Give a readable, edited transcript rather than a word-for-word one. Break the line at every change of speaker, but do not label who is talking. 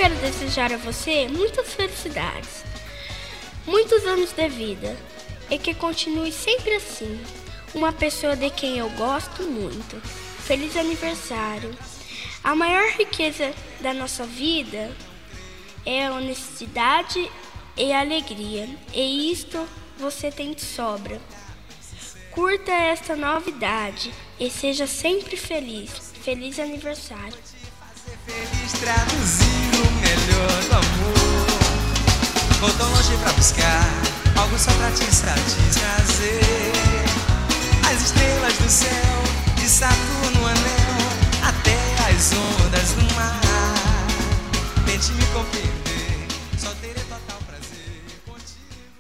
quero desejar a você muitas felicidades, muitos anos de vida e que continue sempre assim, uma pessoa de quem eu gosto muito. Feliz aniversário! A maior riqueza da nossa vida é a honestidade e a alegria, e isto você tem de sobra. Curta esta novidade e seja sempre feliz. Feliz aniversário!
Fazer feliz, traduzir o melhor do amor. Vou tão longe pra buscar algo só pra te satisfazer. As estrelas do céu, de Saturno anel, até as ondas do mar. Tente me compreender.